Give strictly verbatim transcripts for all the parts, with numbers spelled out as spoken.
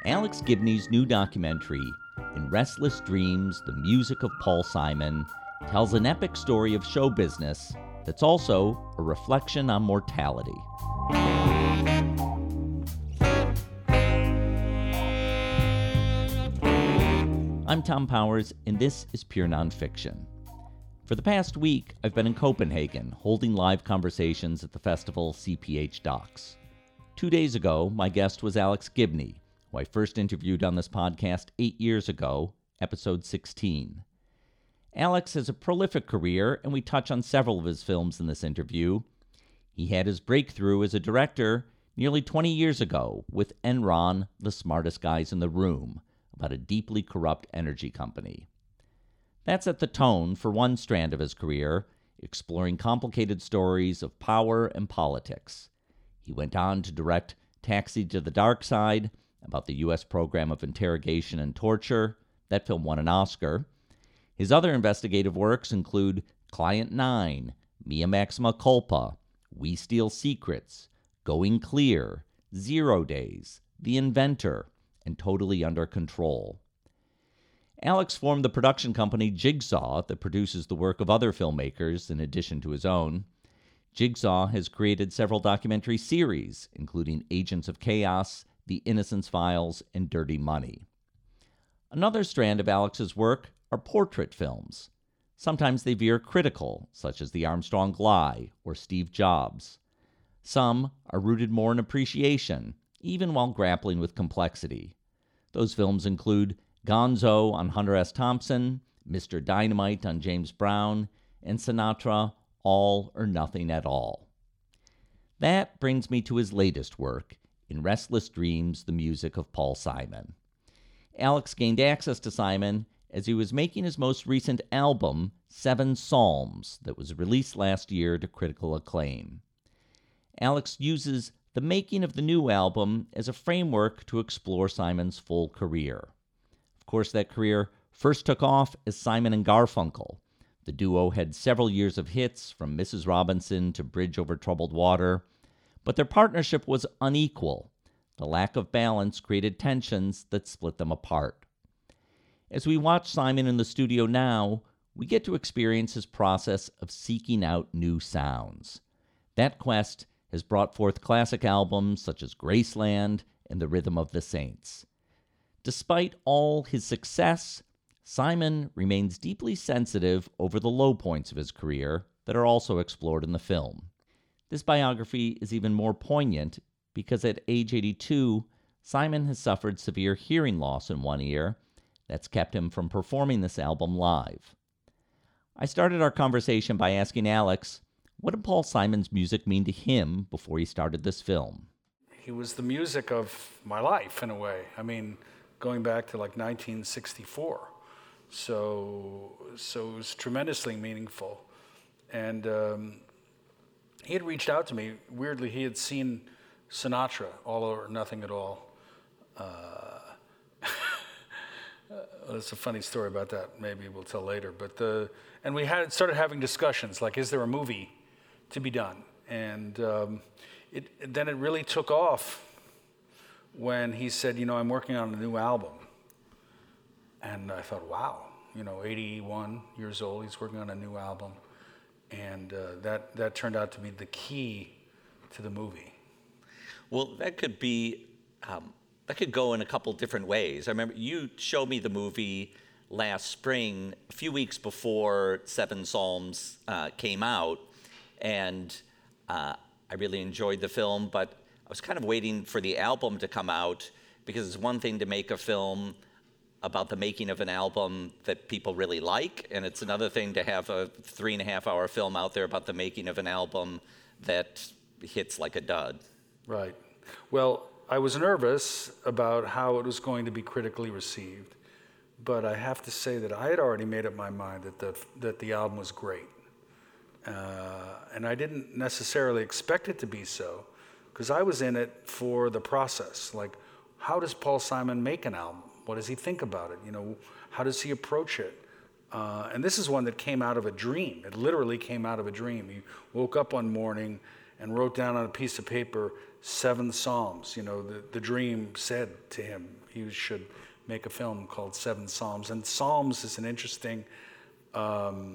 Alex Gibney's new documentary, In Restless Dreams, the Music of Paul Simon, tells an epic story of show business that's also a reflection on mortality. I'm Tom Powers, and this is Pure Nonfiction. For the past week, I've been in Copenhagen, holding live conversations at the festival C P H Docs. Two days ago, my guest was Alex Gibney, who I first interviewed on this podcast eight years ago, episode sixteen. Alex has a prolific career, and we touch on several of his films in this interview. He had his breakthrough as a director nearly twenty years ago with Enron, The Smartest Guys in the Room, about a deeply corrupt energy company. That set the tone for one strand of his career, exploring complicated stories of power and politics. He went on to direct Taxi to the Dark Side, about the U S program of interrogation and torture. That film won an Oscar. His other investigative works include Client Nine, Mia Maxima Culpa, We Steal Secrets, Going Clear, Zero Days, The Inventor, and Totally Under Control. Alex formed the production company Jigsaw that produces the work of other filmmakers in addition to his own. Jigsaw has created several documentary series, including Agents of Chaos, The Innocence Files, and Dirty Money. Another strand of Alex's work are portrait films. Sometimes they veer critical, such as The Armstrong Lie or Steve Jobs. Some are rooted more in appreciation, even while grappling with complexity. Those films include Gonzo on Hunter S. Thompson, Mister Dynamite on James Brown, and Sinatra, All or Nothing at All. That brings me to his latest work, In Restless Dreams, the Music of Paul Simon. Alex gained access to Simon as he was making his most recent album, Seven Psalms, that was released last year to critical acclaim. Alex uses the making of the new album as a framework to explore Simon's full career. Of course, that career first took off as Simon and Garfunkel. The duo had several years of hits, from Missus Robinson to Bridge Over Troubled Water, but their partnership was unequal. The lack of balance created tensions that split them apart. As we watch Simon in the studio now, we get to experience his process of seeking out new sounds. That quest has brought forth classic albums such as Graceland and The Rhythm of the Saints. Despite all his success, Simon remains deeply sensitive over the low points of his career that are also explored in the film. This biography is even more poignant because at age eighty-two, Simon has suffered severe hearing loss in one ear that's kept him from performing this album live. I started our conversation by asking Alex, what did Paul Simon's music mean to him before he started this film? He was the music of my life, in a way. I mean, going back to like nineteen sixty-four. So, so it was tremendously meaningful. And um, he had reached out to me. Weirdly, he had seen Sinatra, All or Nothing at All. Uh, there's a funny story about that. Maybe we'll tell later. But the and we had started having discussions like, is there a movie to be done? And um, it, then it really took off when he said, you know, I'm working on a new album. And I thought, wow, you know, eighty-one years old, he's working on a new album. And uh, that, that turned out to be the key to the movie. Well, that could be, um, that could go in a couple different ways. I remember you showed me the movie last spring, a few weeks before Seven Psalms uh, came out. And uh, I really enjoyed the film, but I was kind of waiting for the album to come out, because it's one thing to make a film about the making of an album that people really like, and it's another thing to have a three and a half hour film out there about the making of an album that hits like a dud. Right. Well, I was nervous about how it was going to be critically received, but I have to say that I had already made up my mind that the that the album was great. Uh, and I didn't necessarily expect it to be so, because I was in it for the process. Like, how does Paul Simon make an album? What does he think about it? You know, how does he approach it? Uh, and this is one that came out of a dream. It literally came out of a dream. He woke up one morning and wrote down on a piece of paper seven Psalms. You know, the, the dream said to him he should make a film called Seven Psalms. And Psalms is an interesting, um,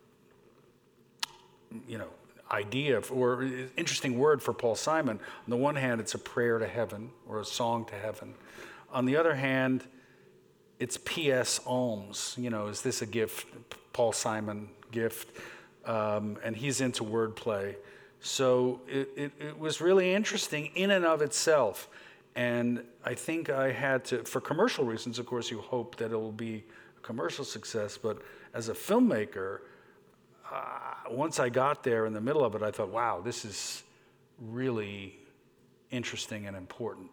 you know, idea or interesting word for Paul Simon. On the one hand, it's a prayer to heaven or a song to heaven. On the other hand, it's P S alms. You know, is this a gift? Paul Simon gift, um, and he's into wordplay. So it, it, it was really interesting in and of itself. And I think I had to, for commercial reasons, of course, you hope that it will be a commercial success. But as a filmmaker, uh, once I got there in the middle of it, I thought, wow, this is really interesting and important.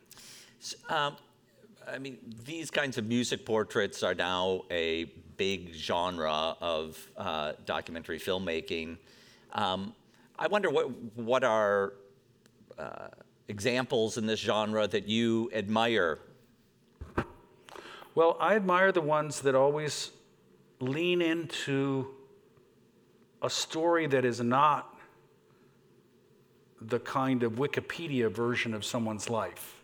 Um, I mean, these kinds of music portraits are now a big genre of uh, documentary filmmaking. Um, I wonder what what are uh, examples in this genre that you admire? Well, I admire the ones that always lean into a story that is not the kind of Wikipedia version of someone's life.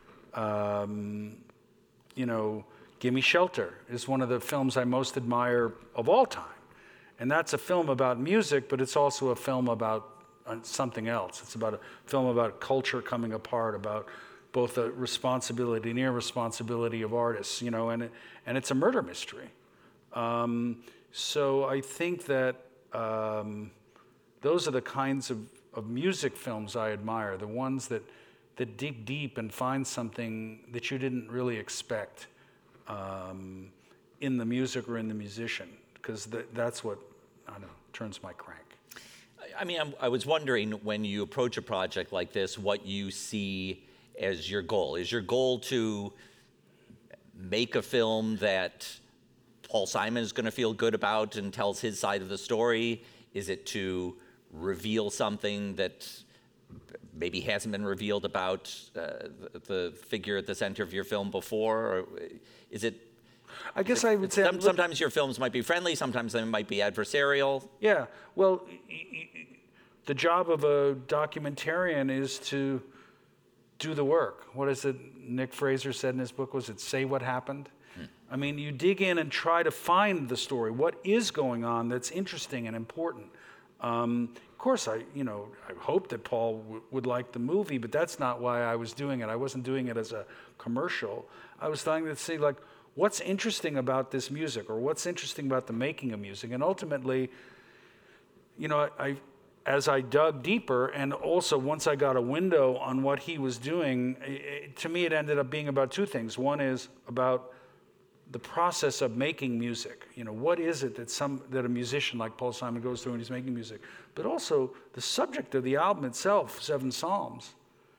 Um, you know, Gimme Shelter is one of the films I most admire of all time. And that's a film about music, but it's also a film about uh, something else. It's about a film about culture coming apart, about both the responsibility and irresponsibility of artists, you know, and, it, and it's a murder mystery. Um, so I think that um, those are the kinds of, of music films I admire, the ones that, that dig deep and find something that you didn't really expect um, in the music or in the musician, because th- that's what, I don't know, turns my crank. I mean, I'm, I was wondering, when you approach a project like this, what you see as your goal. Is your goal to make a film that Paul Simon is going to feel good about and tells his side of the story? Is it to reveal something that maybe hasn't been revealed about uh, the, the figure at the center of your film before? Or is it? I guess I would say... Some, sometimes your films might be friendly, sometimes they might be adversarial. Yeah, well, y- y- the job of a documentarian is to do the work. What is it Nick Fraser said in his book? Was it Say What Happened? Hmm. I mean, you dig in and try to find the story. What is going on that's interesting and important? Um, of course, I, you know, I hope that Paul w- would like the movie, but that's not why I was doing it. I wasn't doing it as a commercial. I was trying to see, like, what's interesting about this music, or what's interesting about the making of music? And ultimately, you know, I, as I dug deeper, and also once I got a window on what he was doing, it, to me it ended up being about two things. One is about the process of making music. You know, what is it that some that a musician like Paul Simon goes through when he's making music? But also the subject of the album itself, Seven Psalms,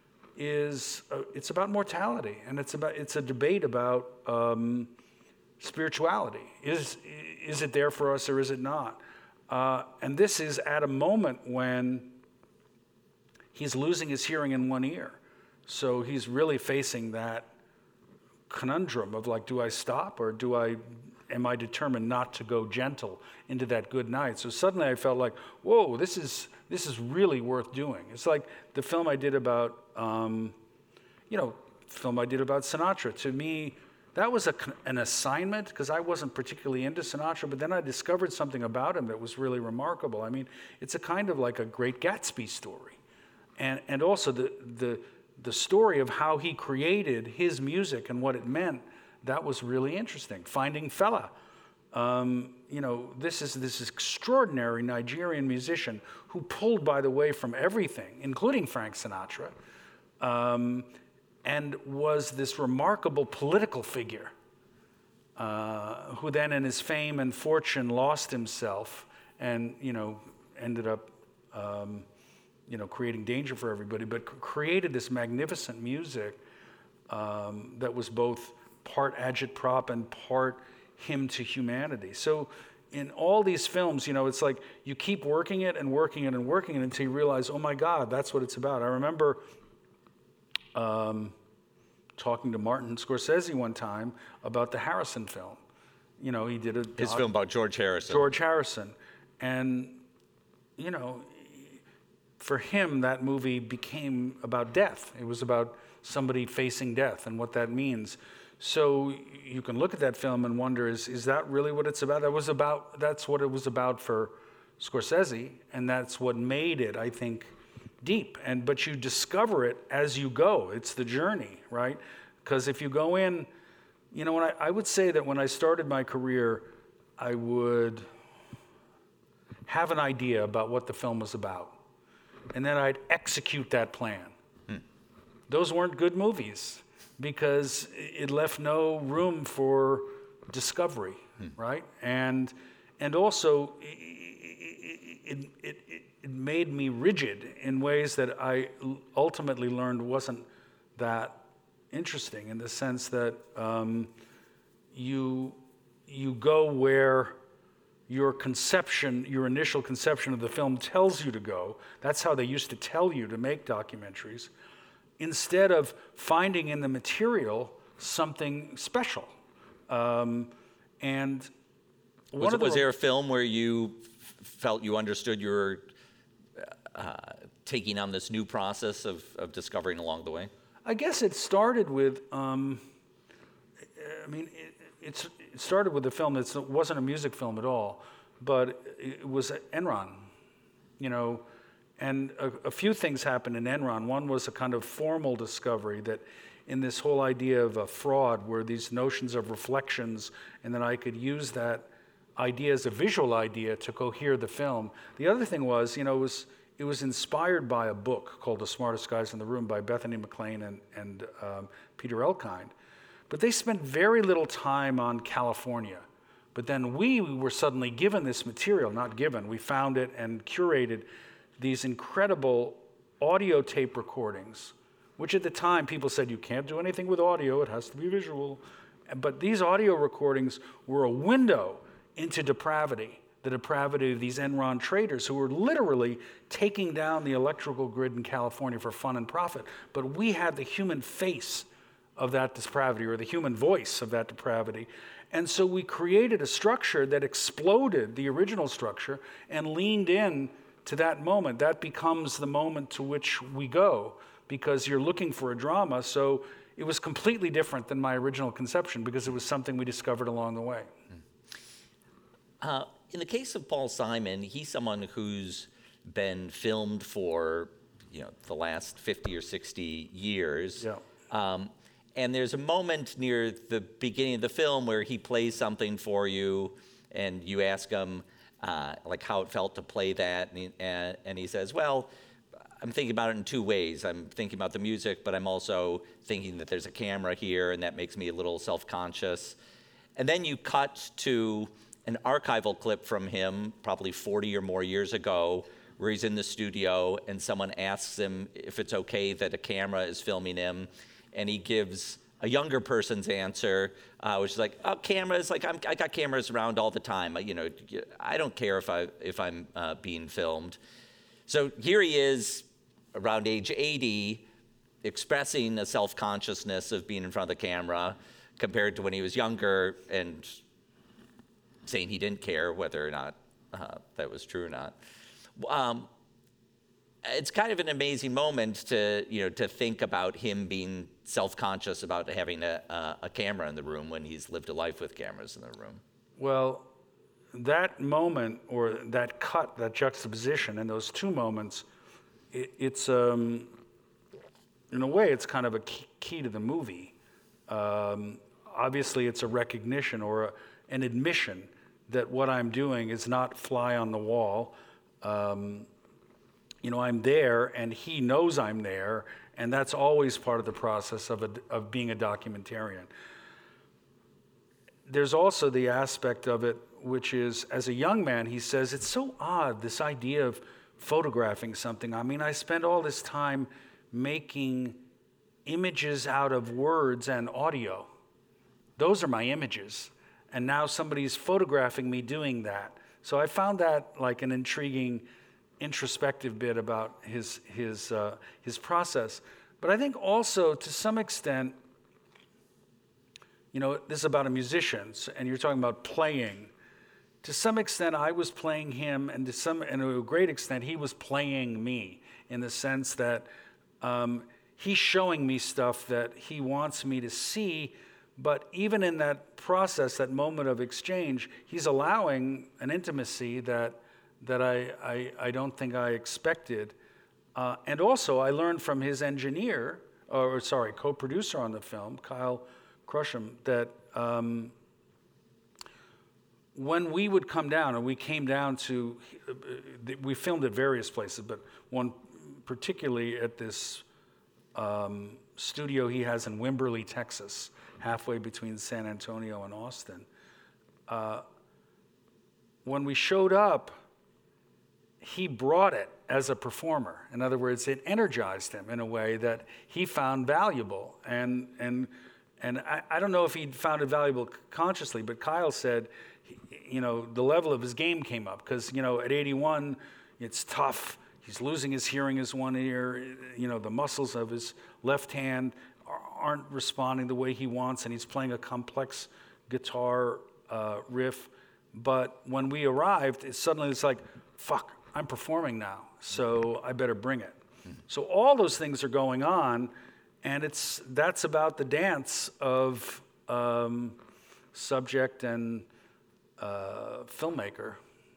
is uh, it's about mortality, and it's about it's a debate about um, spirituality. Is is it there for us or is it not? Uh, and this is at a moment when he's losing his hearing in one ear, so he's really facing that conundrum of, like, do I stop or do I? Am I determined not to go gentle into that good night? So suddenly I felt like, whoa, this is this is really worth doing. It's like the film I did about, um, you know, film I did about Sinatra. To me, that was a, an assignment, because I wasn't particularly into Sinatra, but then I discovered something about him that was really remarkable. I mean, it's a kind of like a Great Gatsby story. And and also the the the story of how he created his music and what it meant. That was really interesting. Finding Fela, um, you know, this is this extraordinary Nigerian musician who pulled, by the way, from everything, including Frank Sinatra, um, and was this remarkable political figure uh, who then, in his fame and fortune, lost himself and, you know, ended up, um, you know, creating danger for everybody, but created this magnificent music um, that was both part agitprop and part hymn to humanity. So in all these films, you know, it's like you keep working it and working it and working it until you realize, oh my God, that's what it's about. I remember um, talking to Martin Scorsese one time about the Harrison film. You know, he did a His doc- film about George Harrison. George Harrison. And, you know, for him, that movie became about death. It was about somebody facing death and what that means. So you can look at that film and wonder, is is that really what it's about? That was about that's what it was about for Scorsese, and that's what made it, I think, deep. And but you discover it as you go. It's the journey, right? Because if you go in, you know, when I, I would say that when I started my career, I would have an idea about what the film was about, and then I'd execute that plan. Hmm. Those weren't good movies, because it left no room for discovery, hmm. right? And and also, it, it, it, it made me rigid in ways that I ultimately learned wasn't that interesting, in the sense that um, you you go where your conception, your initial conception of the film tells you to go. That's how they used to tell you to make documentaries, instead of finding in the material something special. Um, and one was, of the, was there a film where you f- felt you understood you were uh, taking on this new process of, of discovering along the way? I guess it started with, um, I mean, it, it's, it started with a film that wasn't a music film at all, but it was Enron, you know, and a, a few things happened in Enron. One was a kind of formal discovery that in this whole idea of a fraud, were these notions of reflections, and then I could use that idea as a visual idea to cohere the film. The other thing was, you know, it was it was inspired by a book called The Smartest Guys in the Room by Bethany McLean and, and um, Peter Elkind. But they spent very little time on California. But then we were suddenly given this material, not given, we found it and curated these incredible audio tape recordings, which at the time people said, you can't do anything with audio, it has to be visual. But these audio recordings were a window into depravity, the depravity of these Enron traders who were literally taking down the electrical grid in California for fun and profit. But we had the human face of that depravity, or the human voice of that depravity. And so we created a structure that exploded the original structure and leaned in to that moment. That becomes the moment to which we go, because you're looking for a drama. So it was completely different than my original conception, because it was something we discovered along the way. Uh, in the case of Paul Simon, he's someone who's been filmed for, you know, the last fifty or sixty years. Yeah. Um, and there's a moment near the beginning of the film where he plays something for you, and you ask him, uh, like, how it felt to play that, and he, and, and he says, well, I'm thinking about it in two ways. I'm thinking about the music, but I'm also thinking that there's a camera here, and that makes me a little self-conscious. And then you cut to an archival clip from him, probably forty or more years ago, where he's in the studio, and someone asks him if it's okay that a camera is filming him, and he gives a younger person's answer, uh, which is like, "Oh, cameras! Like I'm, I got cameras around all the time. You know, I don't care if I if I'm uh, being filmed." So here he is, around age eighty, expressing a self-consciousness of being in front of the camera, compared to when he was younger and saying he didn't care whether or not uh, that was true or not. Um, it's kind of an amazing moment to, you know, to think about him being self-conscious about having a, a, a camera in the room when he's lived a life with cameras in the room. Well, that moment, or that cut, that juxtaposition, and those two moments, it, it's, um, in a way, it's kind of a key, key to the movie. Um, obviously, it's a recognition or a, an admission that what I'm doing is not fly on the wall. Um, you know, I'm there, and he knows I'm there, and that's always part of the process of a, of being a documentarian. There's also the aspect of it, which is, as a young man, he says, it's so odd, this idea of photographing something. I mean, I spend all this time making images out of words and audio. Those are my images. And now somebody's photographing me doing that. So I found that like an intriguing, introspective bit about his his uh, his process. But I think also, to some extent, you know, this is about a musician, and you're talking about playing. to some extent, I was playing him, and to some, and to a great extent, he was playing me in the sense that um, he's showing me stuff that he wants me to see. But even in that process, that moment of exchange, he's allowing an intimacy that that I I, I don't think I expected. Uh, and also, I learned from his engineer, or sorry, co-producer on the film, Kyle Crusham, that. Um, When we would come down, and we came down to, we filmed at various places, but one particularly at this um, studio he has in Wimberley, Texas, halfway between San Antonio and Austin. Uh, when we showed up, he brought it as a performer. In other words, it energized him in a way that he found valuable. And and and I, I don't know if he found it valuable consciously, but Kyle said, you know, the level of his game came up because, you know, at eighty-one, it's tough. He's losing his hearing in his one ear. You know, the muscles of his left hand aren't responding the way he wants, and he's playing a complex guitar uh, riff. But when we arrived, it suddenly it's like, fuck, I'm performing now, so I better bring it. Mm-hmm. So all those things are going on, and it's that's about the dance of um, subject and Uh, filmmaker.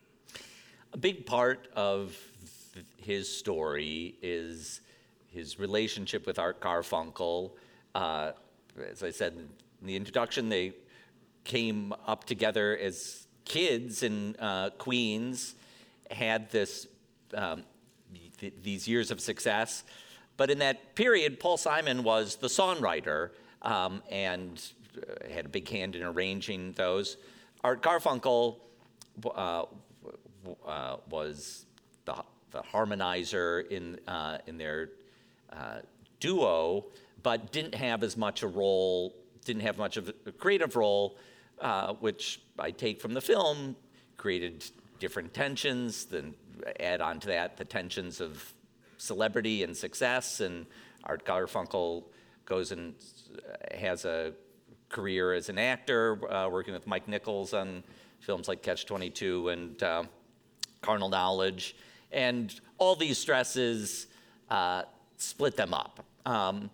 A big part of th- his story is his relationship with Art Garfunkel. Uh, as I said in the introduction, they came up together as kids in uh, Queens, had this um, th- these years of success. But in that period, Paul Simon was the songwriter um, and uh, had a big hand in arranging those. Art Garfunkel uh, uh, was the, the harmonizer in uh, in their uh, duo, but didn't have as much a role, didn't have much of a creative role, uh, which I take from the film, created different tensions, then add on to that the tensions of celebrity and success, and Art Garfunkel goes and has a career as an actor, uh, working with Mike Nichols on films like Catch twenty-two and uh, Carnal Knowledge. And all these stresses uh, split them up. Um,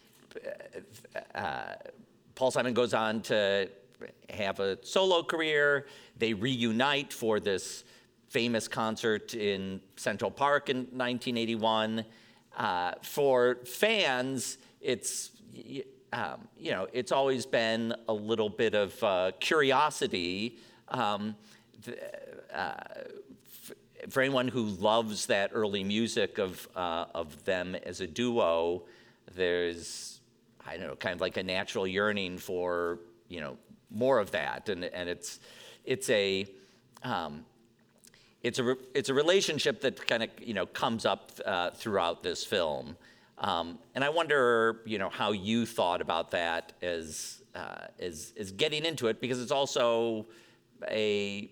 uh, Paul Simon goes on to have a solo career. They reunite for this famous concert in Central Park in nineteen eighty-one. Uh, for fans, it's... Um, you know, it's always been a little bit of uh, curiosity. Um, th- uh, f- for anyone who loves that early music of uh, of them as a duo, there's, I don't know, kind of like a natural yearning for, you know, more of that, and and it's it's a um, it's a re- it's a relationship that kind of, you know, comes up uh, throughout this film. Um, and I wonder, you know, how you thought about that as, uh, as as getting into it, because it's also a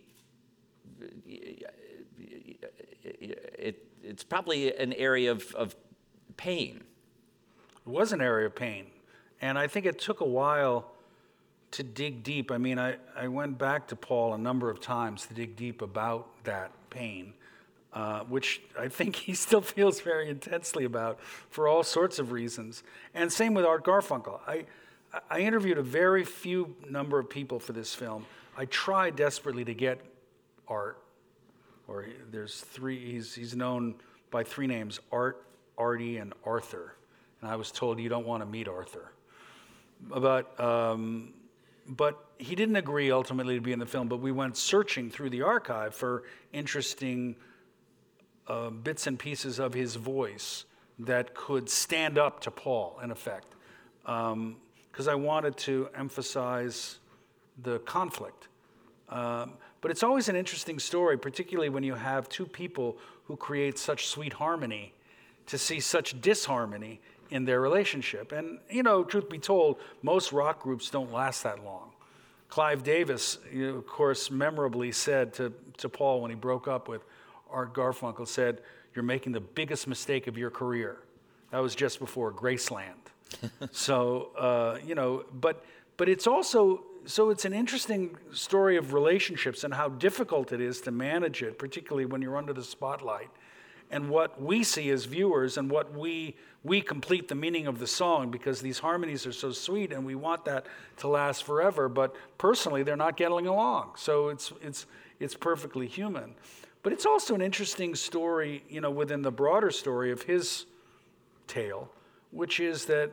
it, it's probably an area of, of pain. It was an area of pain, and I think it took a while to dig deep. I mean, I, I went back to Paul a number of times to dig deep about that pain. Uh, which I think he still feels very intensely about for all sorts of reasons. And same with Art Garfunkel. I, I interviewed a very few number of people for this film. I tried desperately to get Art, or there's three, he's, he's known by three names, Art, Artie, and Arthur. And I was told, you don't want to meet Arthur. But, um, but he didn't agree ultimately to be in the film, but we went searching through the archive for interesting Uh, bits and pieces of his voice that could stand up to Paul, in effect, because um, I wanted to emphasize the conflict. Um, but it's always an interesting story, particularly when you have two people who create such sweet harmony, to see such disharmony in their relationship. And, you know, truth be told, most rock groups don't last that long. Clive Davis, you know, of course, memorably said to, to Paul when he broke up with Art Garfunkel, said, "You're making the biggest mistake of your career." That was just before Graceland. So, uh, you know, but but it's also, so it's an interesting story of relationships and how difficult it is to manage it, particularly when you're under the spotlight. And what we see as viewers and what we we complete the meaning of the song, because these harmonies are so sweet and we want that to last forever, but personally they're not getting along. So it's it's it's perfectly human. But it's also an interesting story, you know, within the broader story of his tale, which is that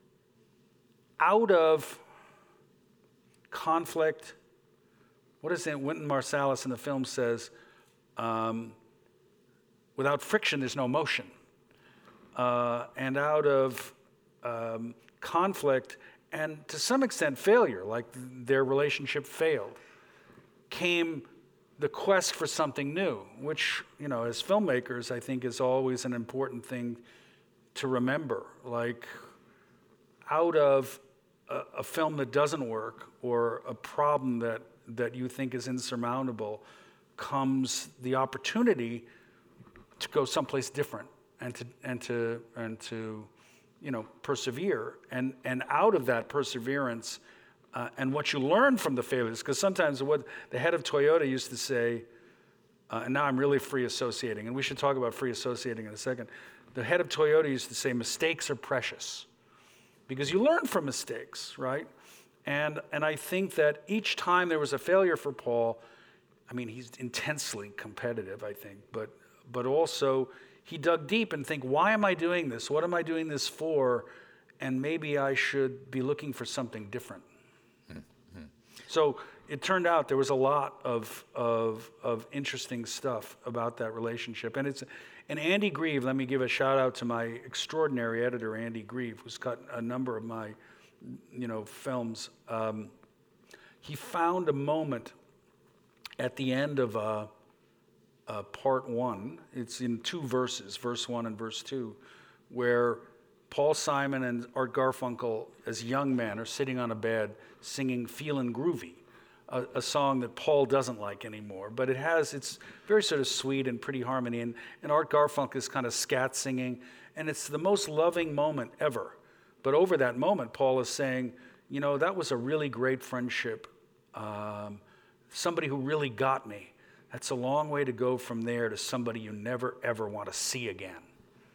out of conflict, what is it Wynton Marsalis in the film says, um, without friction, there's no motion. Uh, and out of um, conflict, and to some extent failure, like their relationship failed, came the quest for something new, which, you know, as filmmakers, I think is always an important thing to remember. Like, out of a, a film that doesn't work or a problem that, that you think is insurmountable comes the opportunity to go someplace different and to and to and to you know persevere, and and out of that perseverance uh, and what you learn from the failures, because sometimes what the head of Toyota used to say, uh, and now I'm really free associating, and we should talk about free associating in a second. The head of Toyota used to say mistakes are precious because you learn from mistakes, right? And and I think that each time there was a failure for Paul, I mean, he's intensely competitive, I think, but but also he dug deep and think, why am I doing this? What am I doing this for? And maybe I should be looking for something different. Mm-hmm. So it turned out there was a lot of, of, of interesting stuff about that relationship. And it's and Andy Grieve, let me give a shout out to my extraordinary editor, Andy Grieve, who's cut a number of my you know, films. Um, he found a moment at the end of a Uh, part one, it's in two verses, verse one and verse two, where Paul Simon and Art Garfunkel, as young men, are sitting on a bed singing Feelin' Groovy, a, a song that Paul doesn't like anymore. But it has, it's very sort of sweet and pretty harmony, and, and Art Garfunkel is kind of scat singing, and it's the most loving moment ever. But over that moment, Paul is saying, you know, that was a really great friendship, um, somebody who really got me. That's a long way to go from there to somebody you never, ever want to see again.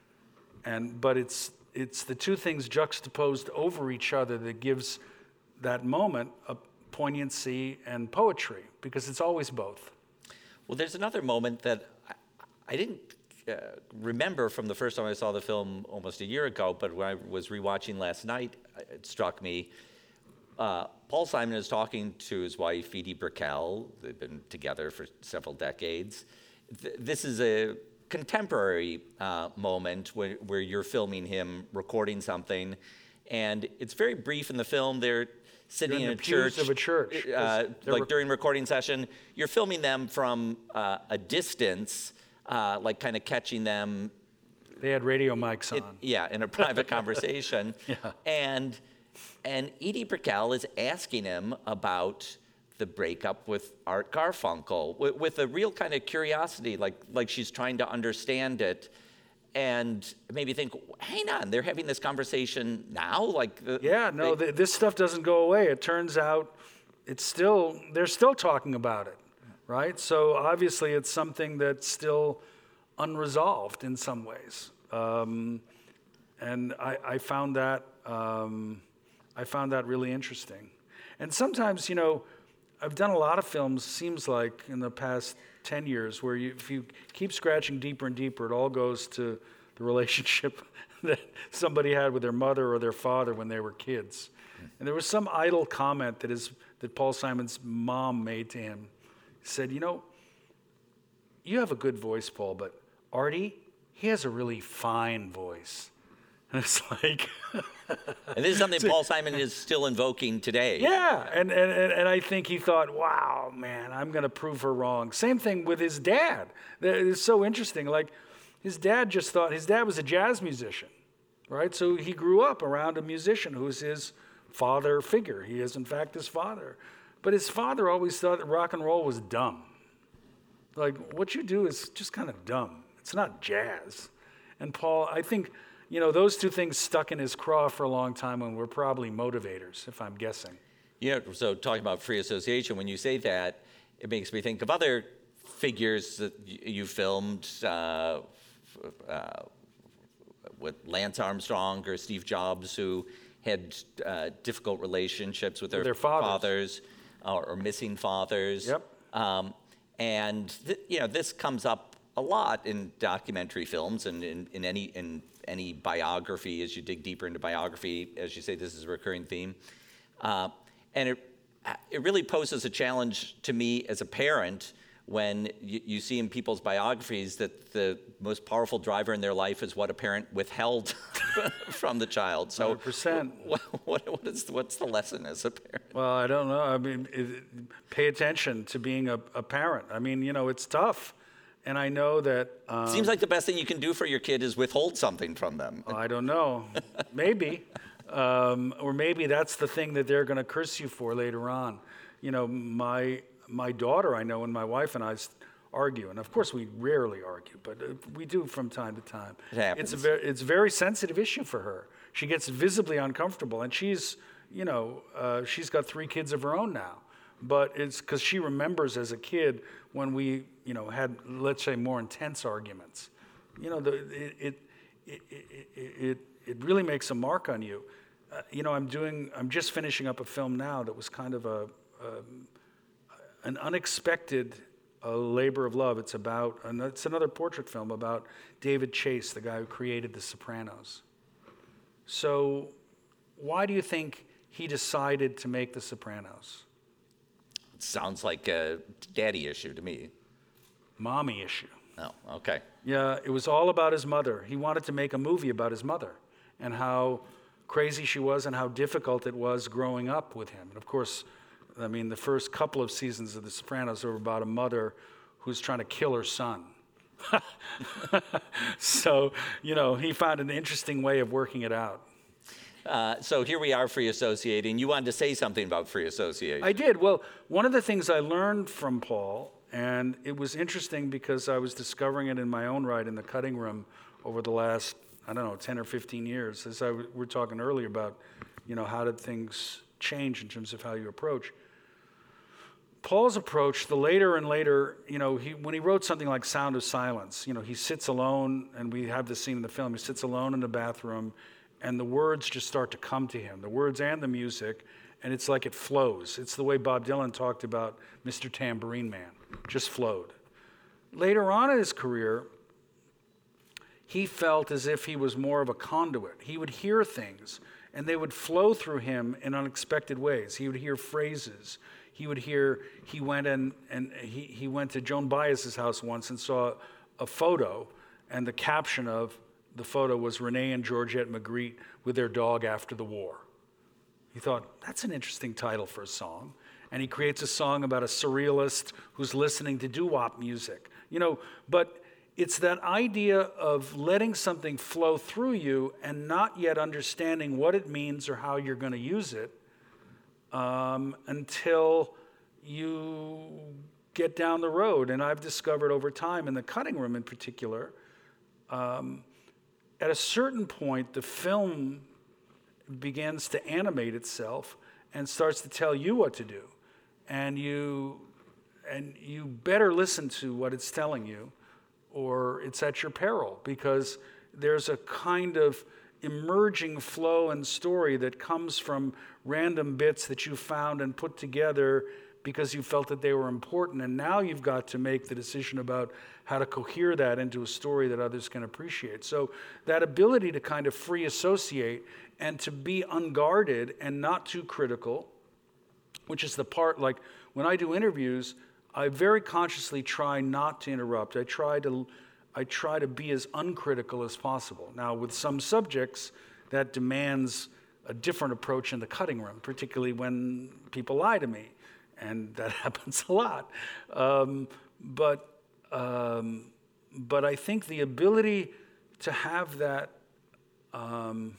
And but it's it's the two things juxtaposed over each other that gives that moment a poignancy and poetry, because it's always both. Well, there's another moment that I, I didn't uh, remember from the first time I saw the film almost a year ago, but when I was rewatching last night, it struck me. Uh, Paul Simon is talking to his wife, Edie Brickell. They've been together for several decades. Th- this is a contemporary uh, moment where, where you're filming him recording something, and it's very brief in the film. They're sitting in, in the a church, of a church, uh, like rec- during recording session. You're filming them from uh, a distance, uh, like kind of catching them. They had radio mics on. It, yeah, in a private conversation, yeah. and. And Edie Brickell is asking him about the breakup with Art Garfunkel with, with a real kind of curiosity, like like she's trying to understand it, and maybe think, hang on, they're having this conversation now? Like the, yeah, no, they, th- this stuff doesn't go away. It turns out it's still, they're still talking about it, right? So obviously it's something that's still unresolved in some ways. Um, and I, I found that... Um, I found that really interesting. And sometimes, you know, I've done a lot of films, seems like, in the past ten years, where you, if you keep scratching deeper and deeper, it all goes to the relationship that somebody had with their mother or their father when they were kids. And there was some idle comment that is that Paul Simon's mom made to him. He said, you know, you have a good voice, Paul, but Artie, he has a really fine voice. And it's like... and this is something Paul Simon is still invoking today. Yeah, and, and, and I think he thought, wow, man, I'm going to prove her wrong. Same thing with his dad. It's so interesting. Like, his dad just thought, his dad was a jazz musician, right? So he grew up around a musician who's his father figure. He is, in fact, his father. But his father always thought that rock and roll was dumb. Like, what you do is just kind of dumb. It's not jazz. And Paul, I think... You know, those two things stuck in his craw for a long time and were probably motivators, if I'm guessing. Yeah, so talking about free association, when you say that, it makes me think of other figures that y- you filmed uh, uh, with Lance Armstrong or Steve Jobs, who had uh, difficult relationships with their, their fathers, fathers or, or missing fathers. Yep. Um, and th- you know, this comes up a lot in documentary films and in, in any in any biography. As you dig deeper into biography, as you say, this is a recurring theme, uh, and it it really poses a challenge to me as a parent when you, you see in people's biographies that the most powerful driver in their life is what a parent withheld from the child. So, one hundred percent. What, what, what is what's the lesson as a parent? Well, I don't know. I mean, it, pay attention to being a, a parent. I mean, you know, it's tough. And I know that... Um, Seems like the best thing you can do for your kid is withhold something from them. I don't know. Maybe. Um, or maybe that's the thing that they're going to curse you for later on. You know, my my daughter, I know, and my wife and I argue. And of course, we rarely argue, but uh, we do from time to time. It happens. It's a very, it's a very sensitive issue for her. She gets visibly uncomfortable. And she's, you know, uh, she's got three kids of her own now. But it's because she remembers as a kid when we, you know, had, let's say, more intense arguments. You know, the, it, it, it, it, it, it really makes a mark on you. Uh, you know, I'm doing, I'm just finishing up a film now that was kind of a, um, an unexpected uh, labor of love. It's about, and it's another portrait film about David Chase, the guy who created The Sopranos. So why do you think he decided to make The Sopranos? Sounds like a daddy issue to me. Mommy issue. Oh, okay. Yeah, it was all about his mother. He wanted to make a movie about his mother and how crazy she was and how difficult it was growing up with him. And of course, I mean, the first couple of seasons of The Sopranos were about a mother who's trying to kill her son. So, you know, he found an interesting way of working it out. Uh, so here we are free associating. You wanted to say something about free association. I did. Well, one of the things I learned from Paul, and it was interesting because I was discovering it in my own right in the cutting room over the last, I don't know, ten or fifteen years, as I w- we were talking earlier about, you know, how did things change in terms of how you approach. Paul's approach, the later and later, you know, he, when he wrote something like Sound of Silence, you know, he sits alone, and we have this scene in the film, he sits alone in the bathroom, and the words just start to come to him, the words and the music, and it's like it flows. It's the way Bob Dylan talked about Mister Tambourine Man, just flowed. Later on in his career, he felt as if he was more of a conduit. He would hear things, and they would flow through him in unexpected ways. He would hear phrases. He would hear, he went and, and he, he went to Joan Baez's house once and saw a photo, and the caption of the photo was Renee and Georgette Magritte with their dog after the war. He thought, that's an interesting title for a song. And he creates a song about a surrealist who's listening to doo-wop music. You know, but it's that idea of letting something flow through you and not yet understanding what it means or how you're going to use it um, until you get down the road. And I've discovered over time, in the cutting room in particular, um, at a certain point, the film begins to animate itself and starts to tell you what to do. And you and you better listen to what it's telling you, or it's at your peril, because there's a kind of emerging flow and story that comes from random bits that you found and put together because you felt that they were important. And now you've got to make the decision about how to cohere that into a story that others can appreciate. So that ability to kind of free associate and to be unguarded and not too critical, which is the part, like when I do interviews, I very consciously try not to interrupt. I try to, I try to be as uncritical as possible. Now, with some subjects, that demands a different approach in the cutting room, particularly when people lie to me, and that happens a lot. Um, but um, but I think the ability to have that um,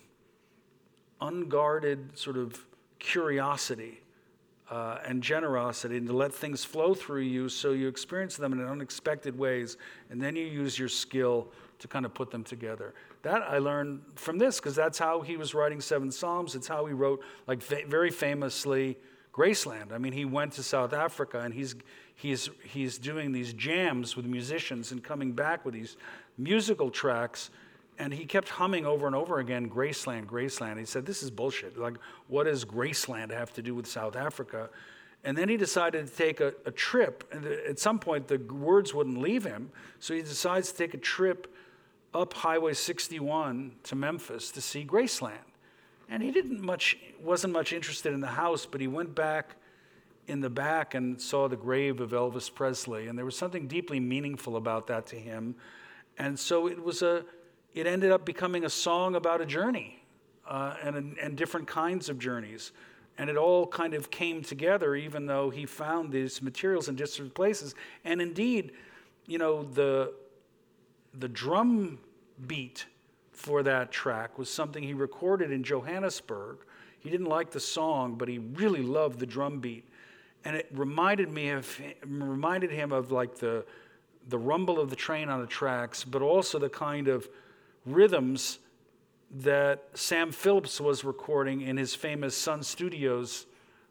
unguarded sort of curiosity uh, and generosity, and to let things flow through you so you experience them in unexpected ways, and then you use your skill to kind of put them together. That I learned from this, because that's how he was writing Seven Psalms. It's how he wrote, like fa- very famously, Graceland. I mean, he went to South Africa, and he's he's he's doing these jams with musicians and coming back with these musical tracks, and he kept humming over and over again, Graceland, Graceland. He said, this is bullshit. Like, what does Graceland have to do with South Africa? And then he decided to take a, a trip, and at some point the words wouldn't leave him, so he decides to take a trip up Highway sixty-one to Memphis to see Graceland. And he didn't much, wasn't much interested in the house, but he went back in the back and saw the grave of Elvis Presley, and there was something deeply meaningful about that to him. And so it was a, it ended up becoming a song about a journey, uh, and and different kinds of journeys. And it all kind of came together, even though he found these materials in different places. And indeed, you know, the the drum beat for that track was something he recorded in Johannesburg. He didn't like the song, but he really loved the drum beat. And it reminded me of, reminded him of like the, the rumble of the train on the tracks, but also the kind of rhythms that Sam Phillips was recording in his famous Sun Studios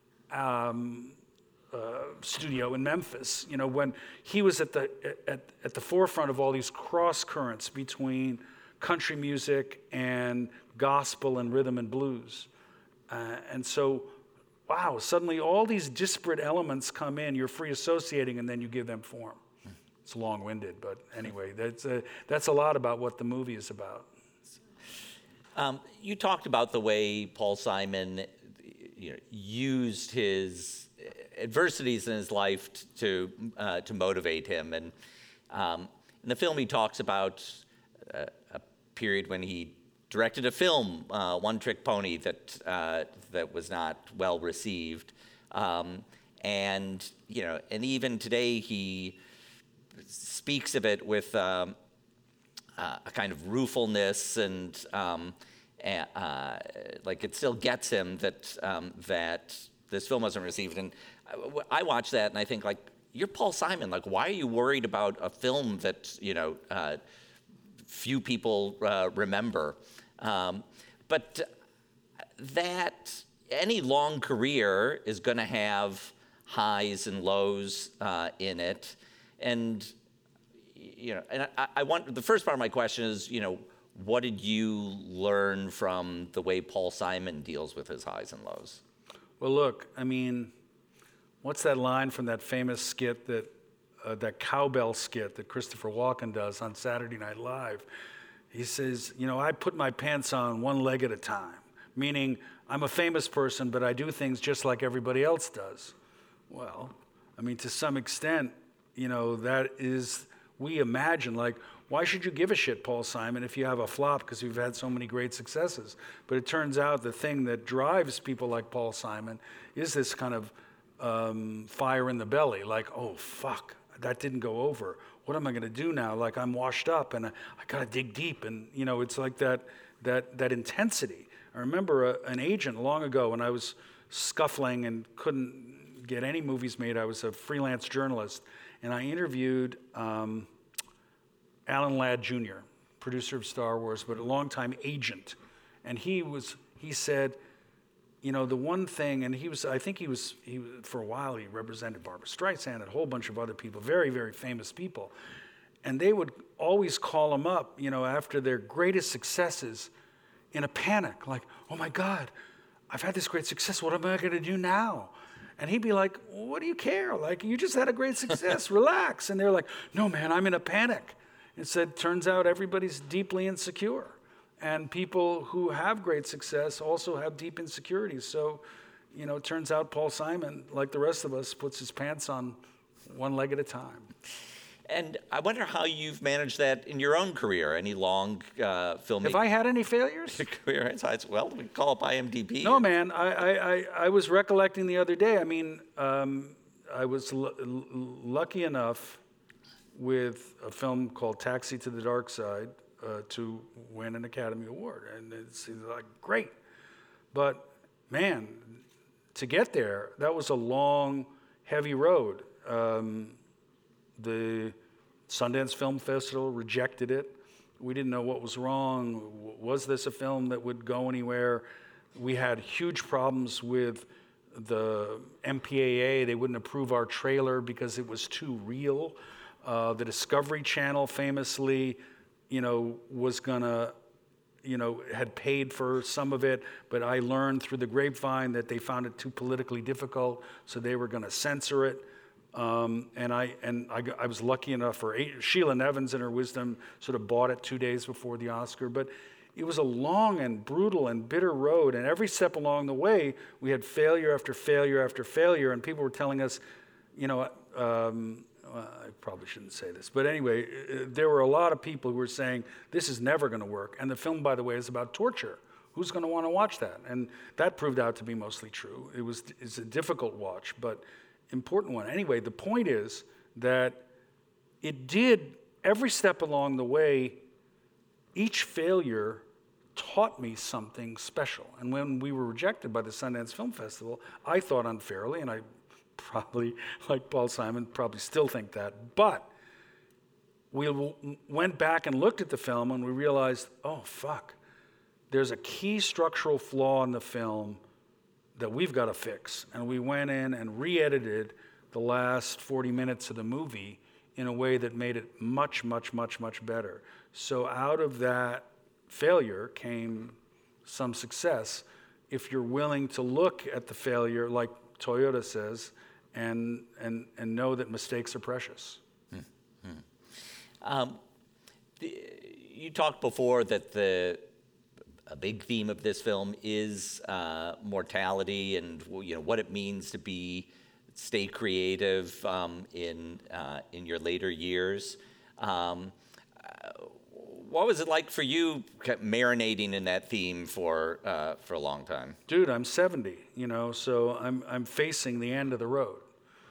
um, uh, studio in Memphis. You know, when he was at the at, at the forefront of all these cross currents between country music and gospel and rhythm and blues. Uh, and so, wow, suddenly all these disparate elements come in, you're free associating, and then you give them form. It's long-winded, but anyway, that's a, that's a lot about what the movie is about. Um, you talked about the way Paul Simon, you know, used his adversities in his life t- to uh, to motivate him, and um, in the film he talks about uh, a period when he directed a film, uh, One Trick Pony, that uh, that was not well received, um, and you know, and even today he speaks of it with um, uh, a kind of ruefulness, and um, uh, like it still gets him that um, that this film wasn't received. And I, I watch that and I think, like, you're Paul Simon. Like, why are you worried about a film that, you know, uh, few people uh, remember? Um, but that any long career is going to have highs and lows uh, in it, and you know, and I, I want the first part of my question is, you know, what did you learn from the way Paul Simon deals with his highs and lows? Well, look, I mean, what's that line from that famous skit that uh, that cowbell skit that Christopher Walken does on Saturday Night Live? He says, you know, I put my pants on one leg at a time, meaning I'm a famous person, but I do things just like everybody else does. Well, I mean, to some extent, you know, that is, we imagine, like, why should you give a shit, Paul Simon, if you have a flop because you've had so many great successes? But it turns out the thing that drives people like Paul Simon is this kind of um, fire in the belly, like, oh, fuck, that didn't go over. What am I going to do now? Like, I'm washed up and I, I got to dig deep. And, you know, it's like that that that intensity. I remember a, an agent long ago when I was scuffling and couldn't get any movies made. I was a freelance journalist, and I interviewed um, Alan Ladd Junior, producer of Star Wars, but a longtime agent. And he was, he said, you know, the one thing, and he was, I think he was, he for a while he represented Barbra Streisand and a whole bunch of other people, very, very famous people. And they would always call him up, you know, after their greatest successes in a panic, like, oh my God, I've had this great success, what am I going to do now? And he'd be like, what do you care? Like, you just had a great success, relax. And they're like, no, man, I'm in a panic. It said, turns out everybody's deeply insecure. And people who have great success also have deep insecurities. So, you know, it turns out Paul Simon, like the rest of us, puts his pants on one leg at a time. And I wonder how you've managed that in your own career, any long uh, filmmaking. Have I had any failures? career insights? Well, we call up I M D B. No, man. I, I, I, I was recollecting the other day. I mean, um, I was l- l- lucky enough with a film called Taxi to the Dark Side uh, to win an Academy Award. And it's, it's like, great. But, man, to get there, that was a long, heavy road. Um, the Sundance Film Festival rejected it. We didn't know what was wrong. Was this a film that would go anywhere? We had huge problems with the M P A A, they wouldn't approve our trailer because it was too real. Uh, the Discovery Channel famously, you know, was gonna, you know, had paid for some of it, but I learned through the grapevine that they found it too politically difficult, so they were gonna censor it. Um, and I and I, I was lucky enough for eight, Sheila Nevins in her wisdom sort of bought it two days before the Oscar, but it was a long and brutal and bitter road, and every step along the way, we had failure after failure after failure, and people were telling us, you know, um, well, I probably shouldn't say this, but anyway, there were a lot of people who were saying, this is never going to work, and the film, by the way, is about torture. Who's going to want to watch that? And that proved out to be mostly true. It was it's a difficult watch, but important one. Anyway, the point is that it did, every step along the way, each failure taught me something special. And when we were rejected by the Sundance Film Festival, I thought unfairly, and I probably, like Paul Simon, probably still think that, but we w- went back and looked at the film and we realized, oh, fuck, there's a key structural flaw in the film that we've got to fix. And we went in and re-edited the last forty minutes of the movie in a way that made it much, much, much, much better. So out of that failure came some success if you're willing to look at the failure, like Toyota says, and and and know that mistakes are precious. Mm-hmm. Um, the, you talked before that the a big theme of this film is uh, mortality and you know what it means to be stay creative um, in uh, in your later years. Um, uh, what was it like for you marinating in that theme for uh, for a long time? Dude, I'm seventy, you know, so I'm I'm facing the end of the road.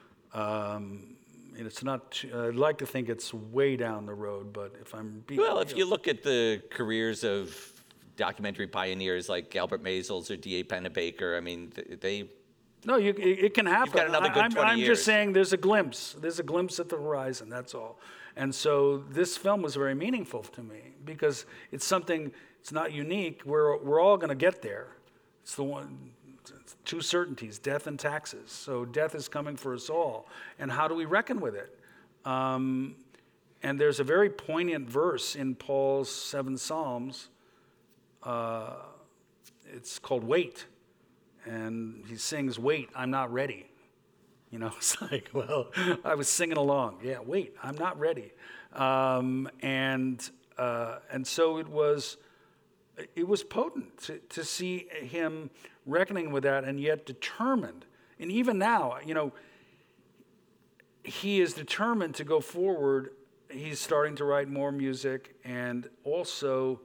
Um, and it's not. Too, I'd like to think it's way down the road, but if I'm being well, if you look at the careers of documentary pioneers like Albert Maysles or D A Pennebaker, I mean, they. No, you, it, it can happen. You've got another good I'm, twenty I'm years. just saying there's a glimpse. There's a glimpse at the horizon, that's all. And so this film was very meaningful to me because it's something, it's not unique. We're, we're all going to get there. It's the one, it's two certainties, death and taxes. So death is coming for us all. And how do we reckon with it? Um, and there's a very poignant verse in Paul's seven Psalms. Uh, it's called Wait. And he sings, wait, I'm not ready. You know, it's like, well, I was singing along. Yeah, wait, I'm not ready. Um, and uh, and so it was it was potent to, to see him reckoning with that and yet determined. And even now, you know, he is determined to go forward. He's starting to write more music, and also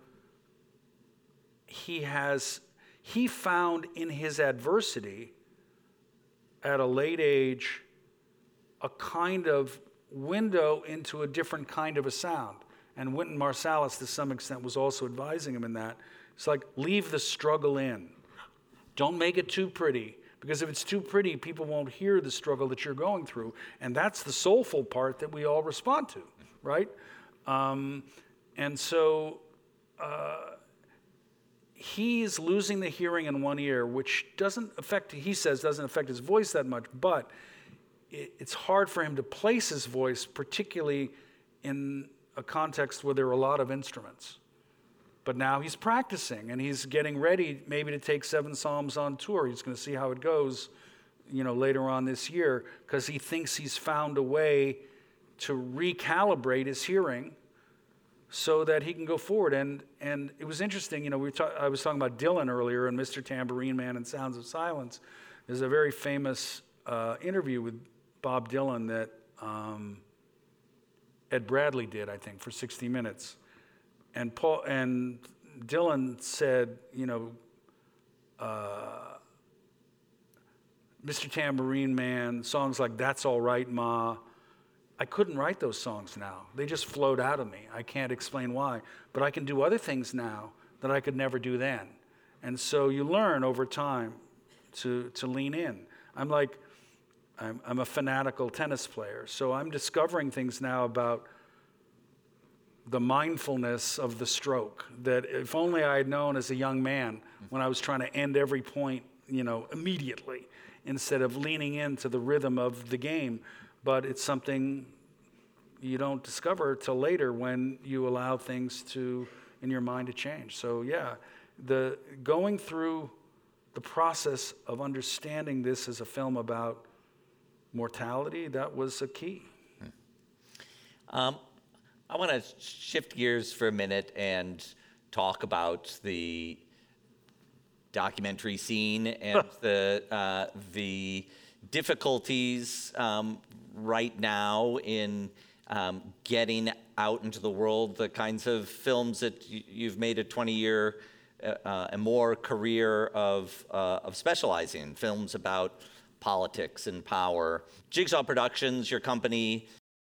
he has... He found in his adversity, at a late age, a kind of window into a different kind of a sound. And Wynton Marsalis, to some extent, was also advising him in that. It's like, leave the struggle in. Don't make it too pretty. Because if it's too pretty, people won't hear the struggle that you're going through. And that's the soulful part that we all respond to, right? Um, and so... Uh, He's losing the hearing in one ear, which doesn't affect, he says, doesn't affect his voice that much, but it, it's hard for him to place his voice, particularly in a context where there are a lot of instruments. But now he's practicing, and he's getting ready maybe to take Seven Psalms on tour. He's going to see how it goes, you know, later on this year, because he thinks he's found a way to recalibrate his hearing so that he can go forward. And and it was interesting, you know, we were ta- I was talking about Dylan earlier and Mister Tambourine Man and Sounds of Silence. There's a very famous uh, interview with Bob Dylan that um, Ed Bradley did, I think, for sixty minutes. And Paul and Dylan said, you know, uh, Mister Tambourine Man, songs like That's All Right, Ma, I couldn't write those songs now. They just flowed out of me. I can't explain why. But I can do other things now that I could never do then. And so you learn over time to, to lean in. I'm like, I'm, I'm a fanatical tennis player. So I'm discovering things now about the mindfulness of the stroke that if only I had known as a young man when I was trying to end every point, you know, immediately, instead of leaning into the rhythm of the game. But it's something you don't discover till later when you allow things to, in your mind, to change. So yeah, the going through the process of understanding this as a film about mortality, that was a key. Um, I want to shift gears for a minute and talk about the documentary scene and the uh, the difficulties um, right now in um, getting out into the world the kinds of films that y- you've made a twenty-year uh, and more career of uh, of specializing in films about politics and power. Jigsaw Productions, your company,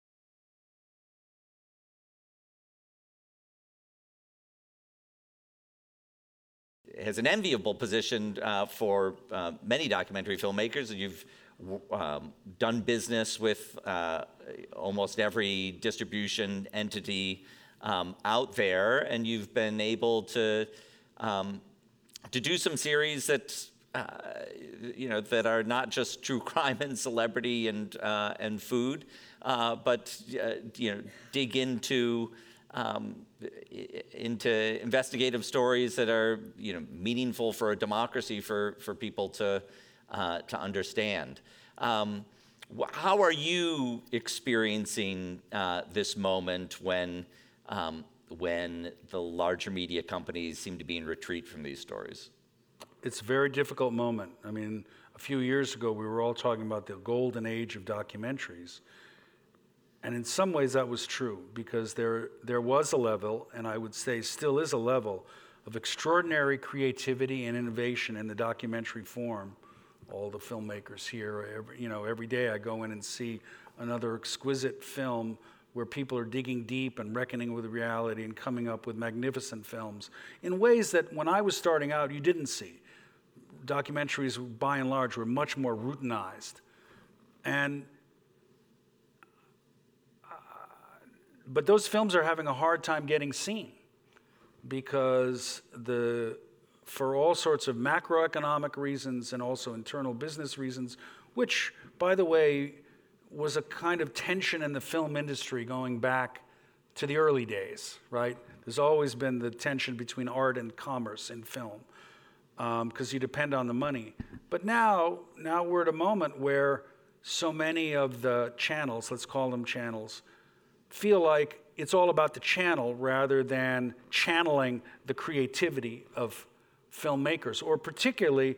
has an enviable position uh, for uh, many documentary filmmakers. You've um, done business with uh, almost every distribution entity um, out there, and you've been able to um, to do some series that uh, you know that are not just true crime and celebrity and uh, and food, uh, but uh, you know dig into. Um, into investigative stories that are, you know, meaningful for a democracy for, for people to uh, to understand. Um, wh- how are you experiencing uh, this moment when um, when the larger media companies seem to be in retreat from these stories? It's a very difficult moment. I mean, a few years ago, we were all talking about the golden age of documentaries. And in some ways that was true, because there there was a level, and I would say still is a level, of extraordinary creativity and innovation in the documentary form. All the filmmakers here, every, you know, every day I go in and see another exquisite film where people are digging deep and reckoning with reality and coming up with magnificent films in ways that when I was starting out you didn't see. Documentaries, by and large, were much more routinized. And But those films are having a hard time getting seen because the, for all sorts of macroeconomic reasons and also internal business reasons, which, by the way, was a kind of tension in the film industry going back to the early days, right? There's always been the tension between art and commerce in film because um, you depend on the money. But now, now we're at a moment where so many of the channels, let's call them channels, feel like it's all about the channel rather than channeling the creativity of filmmakers, or particularly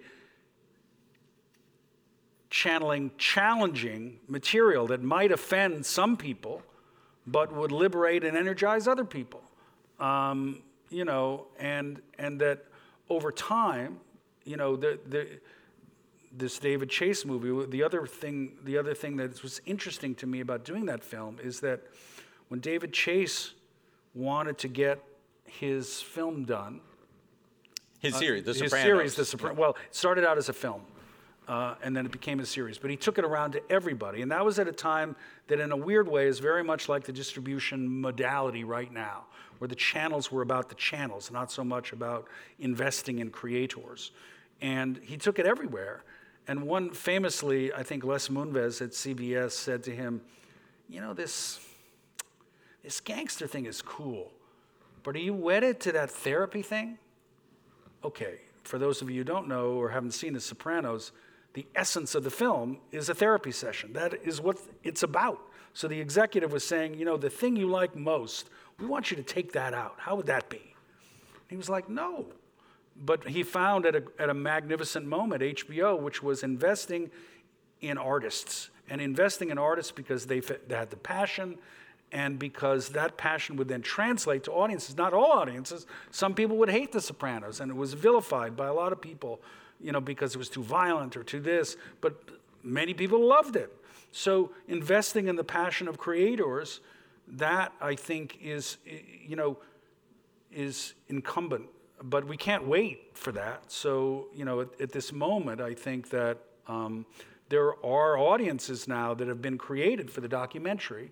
channeling challenging material that might offend some people, but would liberate and energize other people. Um, you know, and and that over time, you know, the the this David Chase movie. The other thing, the other thing that was interesting to me about doing that film is that when David Chase wanted to get his film done, his series, The uh, his Sopranos. series, The Sopranos. Well, it started out as a film, uh, and then it became a series. But he took it around to everybody, and that was at a time that, in a weird way, is very much like the distribution modality right now, where the channels were about the channels, not so much about investing in creators. And he took it everywhere. And one famously, I think Les Moonves at C B S said to him, "You know, this." This gangster thing is cool, but are you wedded to that therapy thing?" Okay, for those of you who don't know or haven't seen The Sopranos, the essence of the film is a therapy session. That is what it's about. So the executive was saying, you know, the thing you like most, we want you to take that out. How would that be? He was like, no. But he found at a, at a magnificent moment, H B O, which was investing in artists, and investing in artists because they, they had the passion, and because that passion would then translate to audiences, not all audiences. Some people would hate The Sopranos, and it was vilified by a lot of people, you know, because it was too violent or too this, but many people loved it. So investing in the passion of creators, that I think is, you know, is incumbent. But we can't wait for that. So, you know, at, at this moment, I think that um, there are audiences now that have been created for the documentary,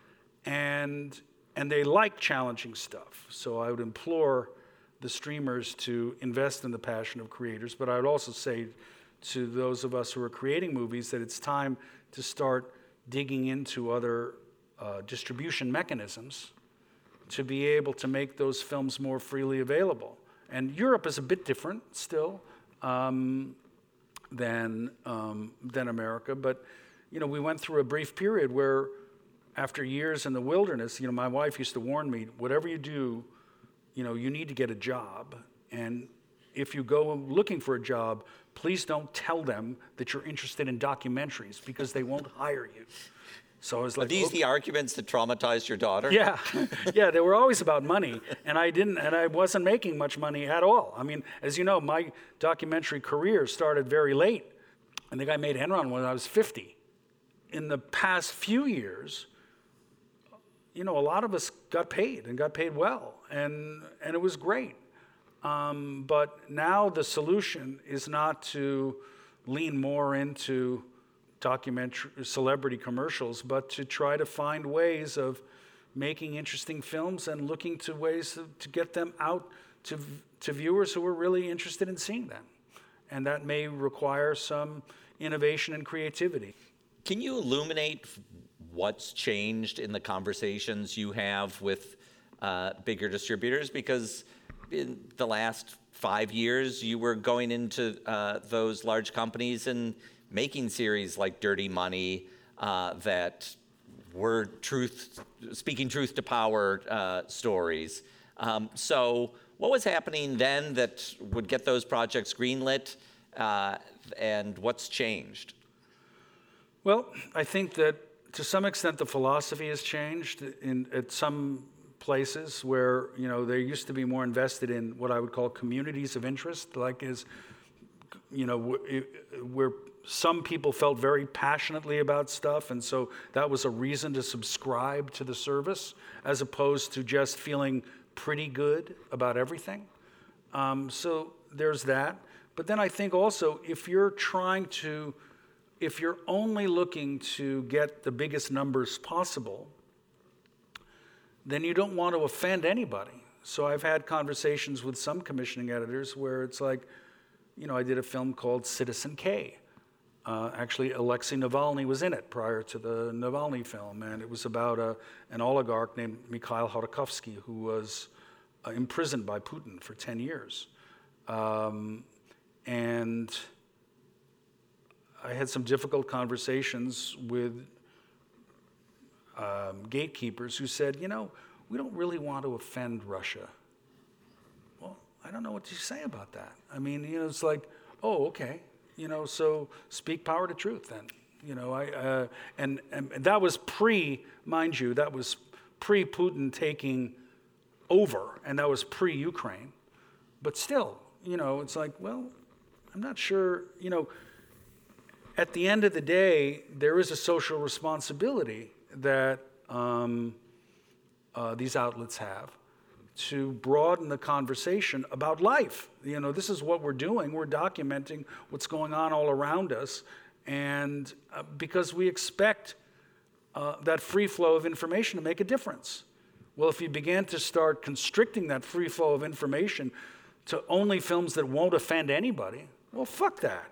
and and they like challenging stuff. So I would implore the streamers to invest in the passion of creators, but I would also say to those of us who are creating movies that it's time to start digging into other uh, distribution mechanisms to be able to make those films more freely available. And Europe is a bit different still um, than um, than America, but you know, we went through a brief period where, after years in the wilderness, you know, my wife used to warn me, whatever you do, you know, you need to get a job, and if you go looking for a job, please don't tell them that you're interested in documentaries because they won't hire you. So I was like, are these okay. the arguments that traumatized your daughter? Yeah, yeah, they were always about money, and I didn't, and I wasn't making much money at all. I mean, as you know, my documentary career started very late. I think I made Enron when I was fifty. In the past few years, you know, a lot of us got paid and got paid well, and and it was great. Um, but now the solution is not to lean more into documentary celebrity commercials, but to try to find ways of making interesting films and looking to ways to, to get them out to to viewers who are really interested in seeing them. And that may require some innovation and creativity. Can you illuminate what's changed in the conversations you have with uh, bigger distributors? Because in the last five years, you were going into uh, those large companies and making series like Dirty Money uh, that were truth, speaking truth to power uh, stories. Um, so what was happening then that would get those projects greenlit, uh, and what's changed? Well, I think that to some extent the philosophy has changed in at some places where, you know, they used to be more invested in what I would call communities of interest, like is, you know, where some people felt very passionately about stuff, and so that was a reason to subscribe to the service, as opposed to just feeling pretty good about everything. Um, so there's that. But then I think also, if you're trying to, if you're only looking to get the biggest numbers possible, then you don't want to offend anybody. So I've had conversations with some commissioning editors where it's like, you know, I did a film called Citizen K. Uh, actually, Alexei Navalny was in it prior to the Navalny film, and it was about a, an oligarch named Mikhail Khodorkovsky who was uh, imprisoned by Putin for ten years. Um, and I had some difficult conversations with um, gatekeepers who said, you know, we don't really want to offend Russia. Well, I don't know what to say about that. I mean, you know, it's like, oh, okay. You know, so speak power to truth then. You know, I uh, and, and that was pre, mind you, that was pre-Putin taking over, and that was pre-Ukraine. But still, you know, it's like, well, I'm not sure, you know, at the end of the day, there is a social responsibility that um, uh, these outlets have to broaden the conversation about life. You know, this is what we're doing. We're documenting what's going on all around us, and uh, because we expect uh, that free flow of information to make a difference. Well, if you began to start constricting that free flow of information to only films that won't offend anybody, well, fuck that.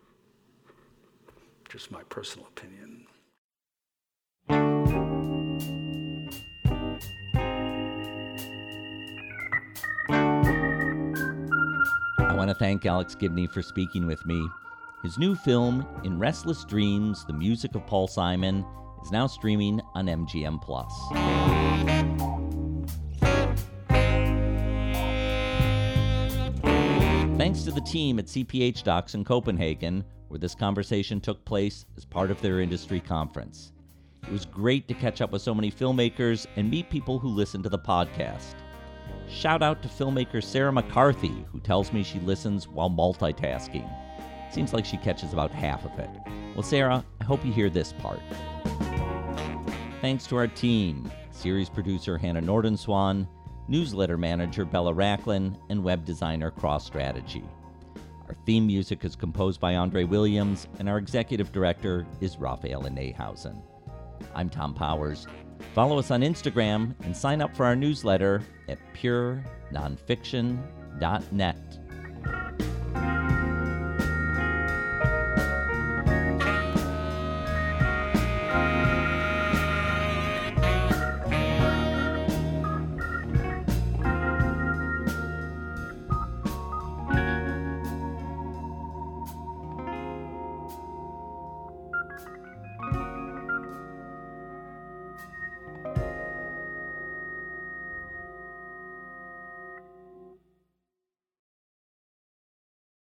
Just my personal opinion. I want to thank Alex Gibney for speaking with me. His new film, In Restless Dreams, the music of Paul Simon, is now streaming on M G M Plus. Thanks to the team at C P H Docs in Copenhagen, where this conversation took place as part of their industry conference. It was great to catch up with so many filmmakers and meet people who listen to the podcast. Shout out to filmmaker Sarah McCarthy, who tells me she listens while multitasking. Seems like she catches about half of it. Well, Sarah, I hope you hear this part. Thanks to our team, series producer Hannah Nordenswan, newsletter manager Bella Racklin, and web designer Cross Strategy. Our theme music is composed by Andre Williams, and our executive director is Raphael Nehausen. I'm Tom Powers. Follow us on Instagram and sign up for our newsletter at pure nonfiction dot net.